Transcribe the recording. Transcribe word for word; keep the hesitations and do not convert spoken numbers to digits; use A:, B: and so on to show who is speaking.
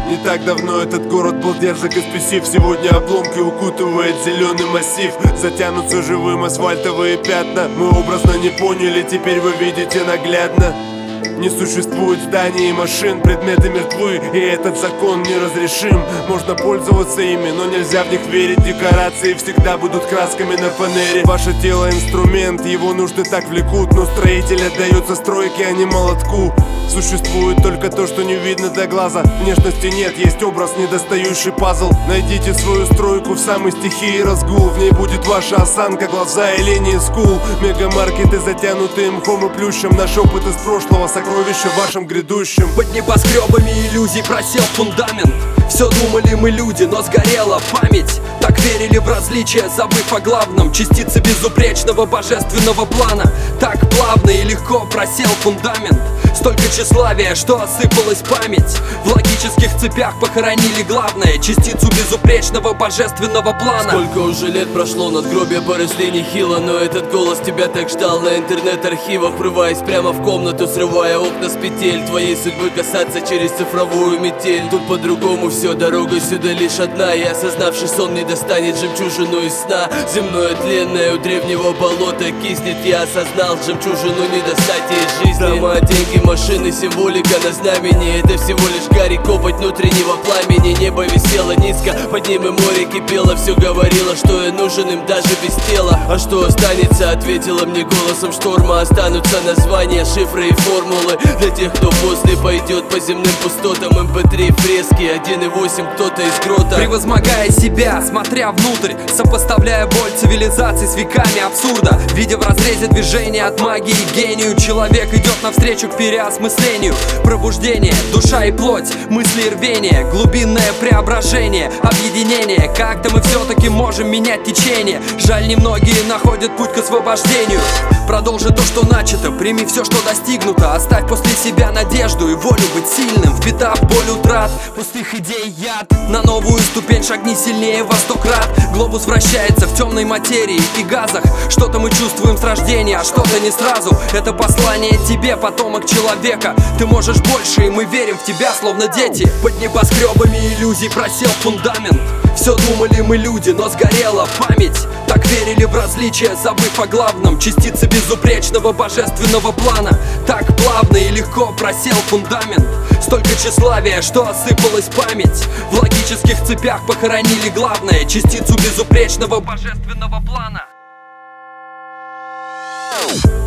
A: Не так давно этот город был дерзок и спесив. Сегодня обломки укутывает зеленый массив. Затянутся живым асфальтовые пятна. Мы образно не поняли, теперь вы видите наглядно. Не существует зданий и машин, предметы мертвы, и этот закон неразрешим. Можно пользоваться ими, но нельзя в них верить. Декорации всегда будут красками на фанере. Ваше тело инструмент, его нужды так влекут, но строитель отдается стройке, а не молотку. Существует только то, что не видно до глаза. Внешности нет, есть образ, недостающий пазл. Найдите свою стройку в самой стихии разгул. В ней будет ваша осанка, глаза и линии скул. Мегамаркеты, затянутые мхом и плющем. Наш опыт из прошлого, сокровище в вашем грядущем.
B: Под небоскребами иллюзий просел фундамент. Все думали мы люди, но сгорела память. Так верили в различия, забыв о главном. Частицы безупречного божественного плана. Так плавно и легко просел фундамент. Столько тщеславия, что осыпалась память. В логических цепях похоронили главное. Частицу безупречного божественного плана.
C: Сколько уже лет прошло, надгробия поросли нехило. Но этот голос тебя так ждал на интернет-архивах. Врываясь прямо в комнату, срывая окна с петель. Твоей судьбы касаться через цифровую метель. Тут по-другому все, дорога сюда лишь одна. И осознавший сон не достанет жемчужину из сна. Земное тленное у древнего болота киснет. Я осознал, жемчужину не достать из жизни. Дома, деньги, машины, символика на знамени. Это всего лишь гарри, копоть внутреннего пламени. Небо висело низко, под ним и море кипело. Все говорило, что я нужен им даже без тела. А что останется, ответила мне голосом шторма. Останутся названия, шифры и формулы для тех, кто после пойдет по земным пустотам. эм пэ три фрески, один и восемь, кто-то из грота.
B: Превозмогая себя, смотря внутрь, сопоставляя боль цивилизации с веками абсурда. Видя в разрезе движения от магии к гению, человек идет навстречу к переосмыслению. Пробуждение, душа и плоть, мысли и рвение, глубинное преображение, объединение. Как-то мы все-таки можем менять течение. Жаль, немногие находят путь к освобождению. Продолжи то, что начато, прими все, что достигнуто. Оставь после себя надежду и волю быть сильным. Впитав боль утрат, пустых идей яд. На новую ступень шагни сильнее во сто крат. Глобус вращается в темной материи и газах. Что-то мы чувствуем с рождения, а что-то не сразу. Это послание тебе, потомок человека. Ты можешь больше, и мы верим в тебя, словно дети. Под небоскребами иллюзий просел фундамент. Все думали мы люди, но сгорела память. Так верили в различия, забыв о главном. Частицы безупречного божественного плана. Так плавно и легко просел фундамент. Столько тщеславия, что осыпалась память. В логических цепях похоронили главное. Частицу безупречного божественного плана.